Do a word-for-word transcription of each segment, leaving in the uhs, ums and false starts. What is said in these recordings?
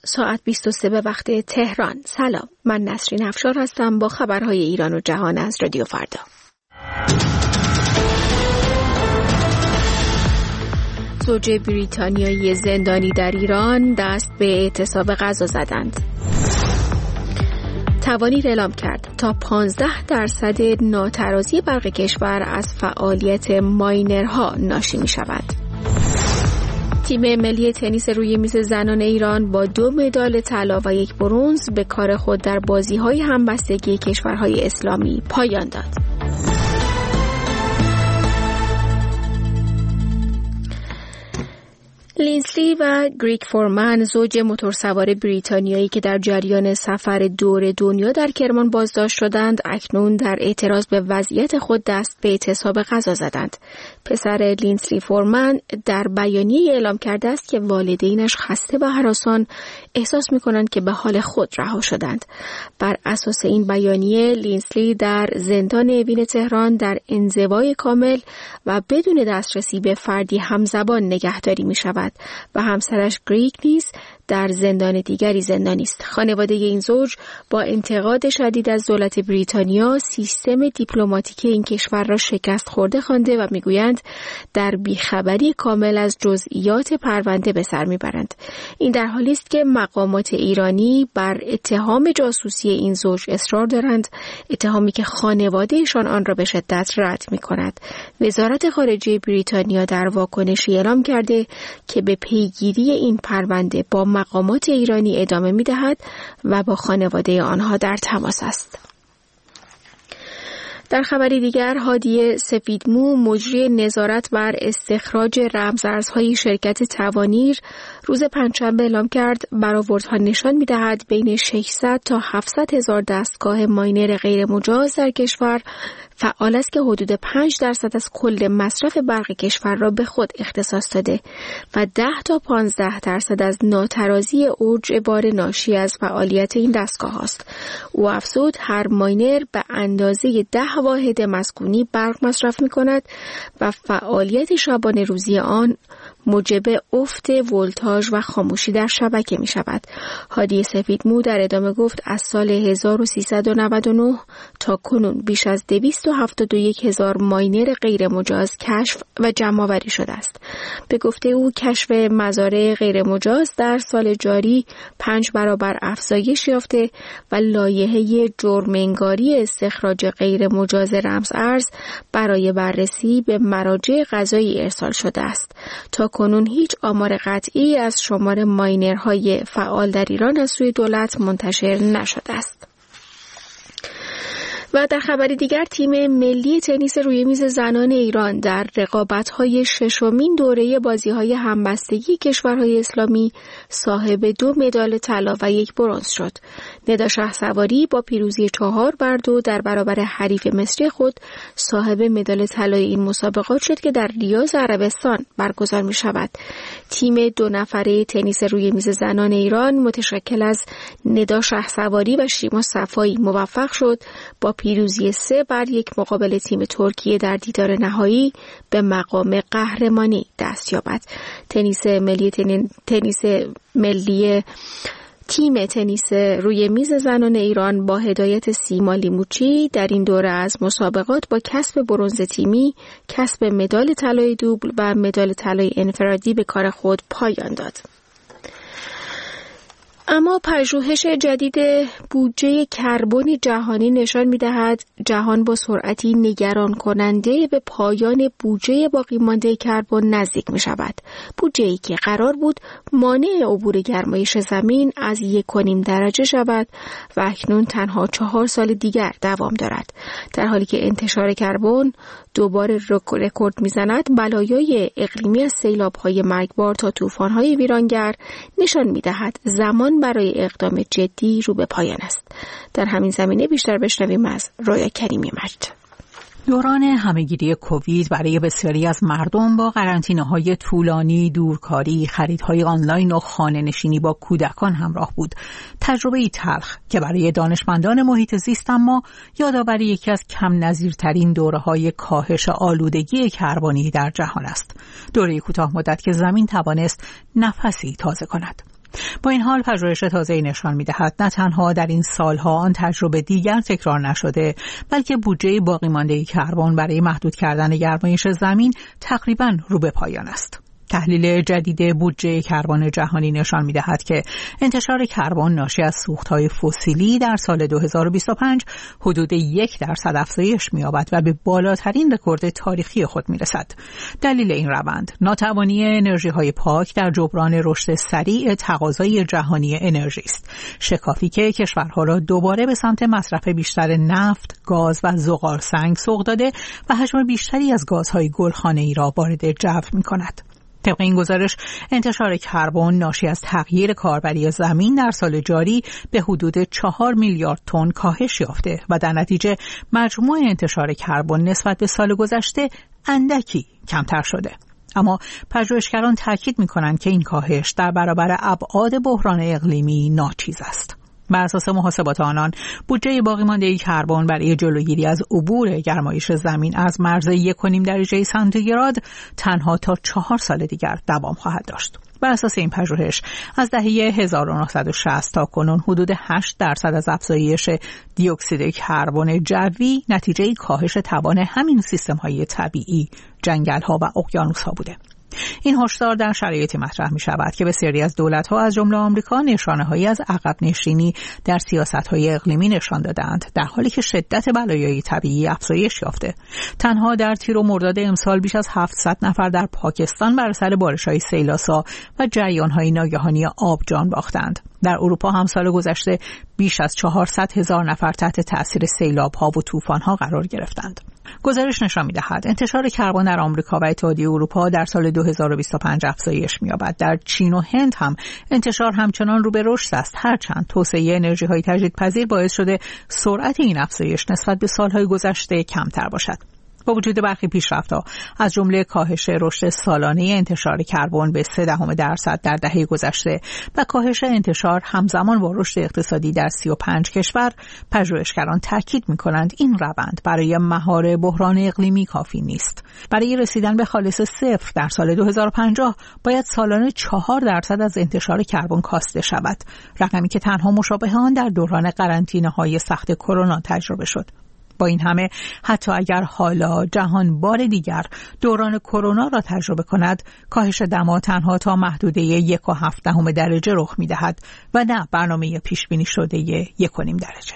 ساعت بیست و سه به وقت تهران. سلام، من نسرین افشار هستم با خبرهای ایران و جهان از رادیو فردا. زوج بریتانیایی زندانی در ایران دست به اعتصاب غذا زدند. توانیر اعلام کرد تا پانزده درصد ناترازی برق کشور از فعالیت ماینرها ناشی می شود. تیم ملی تنیس روی میز زنان ایران با دو مدال طلا و یک برنز به کار خود در بازی‌های همبستگی کشورهای اسلامی پایان داد. لینسلی و گریگ فورمن، زوج موتورسوار بریتانیایی که در جریان سفر دور دنیا در کرمان بازداشت شدند، اکنون در اعتراض به وضعیت خود دست به اعتصاب غذا زدند. پسر لینسلی فورمن در بیانیه اعلام کرده است که والدینش خسته و هراسان احساس می‌کنند که به حال خود رها شدند. بر اساس این بیانیه، لینسلی در زندان اوین تهران در انزوای کامل و بدون دسترسی به فردی همزبان نگهداری می‌شود و همسرش گریگ نیز در زندان دیگری زندانی است. خانواده این زوج با انتقاد شدید از دولت بریتانیا سیستم دیپلماتیک این کشور را شکست خورده خوانده و میگویند در بیخبری کامل از جزئیات پرونده به سر میبرند. این در حالی است که مقامات ایرانی بر اتهام جاسوسی این زوج اصرار دارند، اتهامی که خانوادهشان آن را به شدت رد میکند. وزارت خارجه بریتانیا در واکنشی اعلام کرده که به پیگیری این پرونده با مقامات ایرانی ادامه می‌دهد و با خانواده آنها در تماس است. در خبری دیگر، هادی سفیدمو، مجری نظارت بر استخراج رمزارزهای شرکت توانیر، روز پنجشنبه اعلام کرد برآوردها نشان می‌دهد بین ششصد تا هفتصد هزار دستگاه ماینر غیر مجاز در کشور فعال است که حدود پنج درصد از کل مصرف برق کشور را به خود اختصاص داده و ده تا پانزده درصد از ناترازی اوج بار ناشی از فعالیت این دستگاه است. او افزود هر ماینر به اندازه ده واحد مسکونی برق مصرف می کند و فعالیت شبانه روزی آن موجب افت ولتاژ و خاموشی در شبکه می شود. هادی سفیدمو در ادامه گفت از سال هزار و سیصد و نود و نه تا کنون بیش از دویست و هفتاد و یک هزار ماینر غیر مجاز کشف و جمع آوری شده است. به گفته او کشف مزارع غیر مجاز در سال جاری پنج برابر افزایش یافته و لایحه جرم‌انگاری استخراج غیر مجاز رمز ارز برای بررسی به مراجع قضایی ارسال شده است. تا کنون هیچ آمار قطعی از شمار ماینرهای فعال در ایران از سوی دولت منتشر نشده است. و در خبری دیگر، تیم ملی تنیس روی میز زنان ایران در رقابت‌های ششمین دوره بازی‌های همبستگی کشورهای اسلامی صاحب دو مدال طلا و یک برنز شد. ندا شهسواری با پیروزی چهار بر دو در برابر حریف مصری خود صاحب مدال طلای این مسابقات شد که در ریاض عربستان برگزار می‌شود. تیم دو نفره تنیس روی میز زنان ایران متشکل از ندا شهسواری و شیما صفایی موفق شد با پیروزی سه بر یک مقابل تیم ترکیه در دیدار نهایی به مقام قهرمانی دست یابد. تنیس ملی تنیس ملی تیم تنیس روی میز زنان ایران با هدایت سیما لیموچی در این دوره از مسابقات با کسب برنز تیمی، کسب مدال طلای دوبل و مدال طلای انفرادی به کار خود پایان داد. اما پژوهش جدید بودجه کربن جهانی نشان می‌دهد جهان با سرعتی نگران کننده به پایان بودجه باقی مانده کربن نزدیک می‌شود. بودجه‌ای که قرار بود مانع عبور گرمایش زمین از یک و نیم درجه شود و اکنون تنها چهار سال دیگر دوام دارد. در حالی که انتشار کربن دوباره رکورد می‌زند، بلایای اقلیمی از سیلاب‌های مرگبار تا طوفان‌های ویرانگر نشان می‌دهد زمان برای اقدام جدی رو به پایان است. در همین زمینه بیشتر بشنویم از رویا کریمی مجد. دوران همه‌گیری کووید برای بسیاری از مردم با قرنطینه‌های طولانی، دورکاری، خریدهای آنلاین و خانه‌نشینی با کودکان همراه بود. تجربه‌ای تلخ که برای دانشمندان محیط زیست اما یادآوری یکی از کم نظیرترین دوره‌های کاهش آلودگی کربنی در جهان است. دوره کوتاه مدت که زمین توانست نفسی تازه کند. با این حال پژوهش تازه‌ای نشان می‌دهد نه تنها در این سالها آن تجربه دیگر تکرار نشده، بلکه بودجه باقی مانده کربن برای محدود کردن گرمایش زمین تقریباً رو به پایان است. تحلیل جدید بودجه کربن جهانی نشان می‌دهد که انتشار کربن ناشی از سوخت‌های فسیلی در سال دو هزار و بیست و پنج حدود یک درصد افزایش می‌یابد و به بالاترین رکورد تاریخی خود می‌رسد. دلیل این روند ناتوانی انرژی‌های پاک در جبران رشد سریع تقاضای جهانی انرژی است، شکافی که کشورها را دوباره به سمت مصرف بیشتر نفت، گاز و زغالسنگ سوق داده و حجم بیشتری از گازهای گلخانه‌ای را وارد جو می‌کند. طبق این گزارش انتشار کربن ناشی از تغییر کاربری زمین در سال جاری به حدود چهار میلیارد تن کاهش یافته و در نتیجه مجموع انتشار کربن نسبت به سال گذشته اندکی کمتر شده. اما پژوهشگران تاکید می‌کنند که این کاهش در برابر ابعاد بحران اقلیمی ناچیز است. بر اساس محاسبات آنان، بودجه باقی مانده کربن برای جلوگیری از عبور گرمایش زمین از مرز یک و نیم درجه سانتیگراد تنها تا چهار سال دیگر دوام خواهد داشت. بر اساس این پژوهش از دهه هزار و نهصد و شصت تا کنون حدود هشت درصد از افزایش دی اکسید کربن جوی نتیجه کاهش توان همین سیستم‌های طبیعی، جنگل‌ها و اقیانوس‌ها بوده. این هشدار در شرایطی مطرح می شود که بسیاری از دولت‌ها از جمله آمریکا نشانه‌هایی از عقب نشینی در سیاست‌های اقلیمی نشان دادند، در حالی که شدت بلایای طبیعی افزایش یافته. تنها در تیر و مرداد امسال بیش از هفتصد نفر در پاکستان بر اثر بارش‌های سیلاسا و جریان‌های ناگهانی آب جان باختند. در اروپا هم سال گذشته بیش از چهارصد هزار نفر تحت تأثیر سیلاب‌ها و طوفان‌ها قرار گرفتند. گزارش نشان می‌دهد انتشار کربن در آمریکا و اتحادیه اروپا در سال دو هزار و بیست و پنج افزایش می‌یابد. در چین و هند هم انتشار همچنان رو به رشد است، هرچند توسعه انرژی‌های تجدیدپذیر باعث شده سرعت این افزایش نسبت به سال‌های گذشته کمتر باشد. با وجود برخی پیشرفت‌ها از جمله کاهش رشد سالانه انتشار کربن به سه دهم درصد در دهه گذشته و کاهش انتشار همزمان با رشد اقتصادی در سی و پنج کشور، پژوهشگران تاکید می‌کنند این روند برای مهار بحران اقلیمی کافی نیست. برای رسیدن به خالص صفر در سال دو هزار و پنجاه باید سالانه چهار درصد از انتشار کربن کاسته شود، رقمی که تنها مشابه آن در دوران قرنطینه‌های سخت کرونا تجربه شد. با این همه حتی اگر حالا جهان بار دیگر دوران کرونا را تجربه کند، کاهش دما تنها تا محدوده یک و هفت دهم درجه رخ می‌دهد و نه برنامه پیش بینی شده یک و نیم درجه.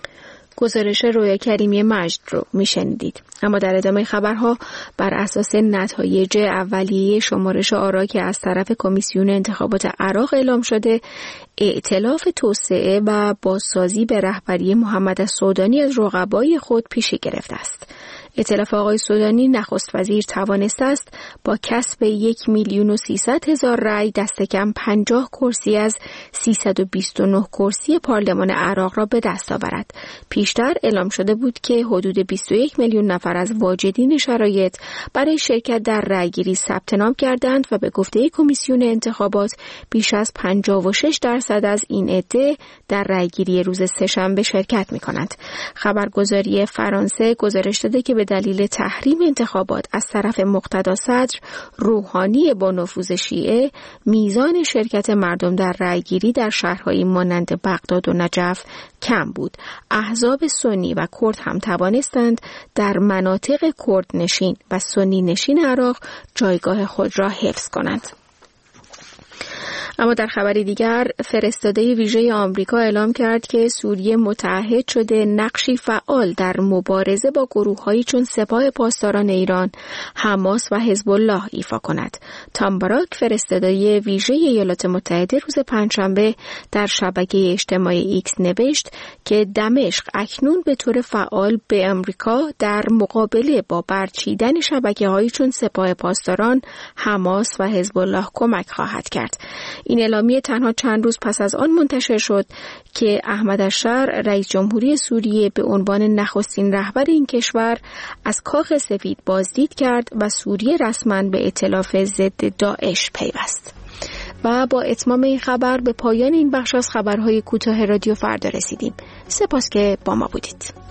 گزارش رویا کریمی مجد رو میشنیدید. اما در ادامه خبرها بر اساس نتایج اولیه شمارش آرا که از طرف کمیسیون انتخابات عراق اعلام شده، ائتلاف توسعه و بازسازی به رهبری محمد السودانی از رقبای خود پیشی گرفته است. ائتلاف آقای سودانی نخست وزیر توانسته است با کسب یک میلیون و سیصد هزار رأی دست کم پنجاه کرسی از سیصد و بیست و نه کرسی پارلمان عراق را به دست آورد. پیشتر اعلام شده بود که حدود بیست و یک میلیون نفر از واجدین شرایط برای شرکت در رأیگیری ثبت نام کردند و به گفته کمیسیون انتخابات بیش از پنجاه و شش درصد از این عده در رأیگیری روز سه‌شنبه شرکت می‌کنند. خبرگزاری فرانسه گزارش داده که به دلیل تحریم انتخابات از طرف مقتدا صدر روحانی با نفوذ شیعه، میزان شرکت مردم در رأیگیری در شهرهایی مانند بغداد و نجف کم بود. احزاب سنی و کرد هم توانستند در مناطق کرد نشین و سنی نشین عراق جایگاه خود را حفظ کنند. اما در خبری دیگر، فرستاده ویژه آمریکا اعلام کرد که سوریه متعهد شده نقشی فعال در مبارزه با گروه‌هایی چون سپاه پاسداران ایران، حماس و حزب الله ایفا کند. تام براک، فرستاده ویژه ایالات متحده، روز پنجشنبه در شبکه اجتماعی ایکس نوشت که دمشق اکنون به طور فعال به آمریکا در مقابله با برچیدن شبکه‌هایی چون سپاه پاسداران، حماس و حزب الله کمک خواهد کرد. این اعلامیه تنها چند روز پس از آن منتشر شد که احمد الشر، رئیس جمهوری سوریه، به عنوان نخستین رهبر این کشور از کاخ سفید بازدید کرد و سوریه رسما به ائتلاف ضد داعش پیوست. و با اتمام این خبر به پایان این بخش از خبرهای کوتاه رادیو فردا رسیدیم. سپاس که با ما بودید.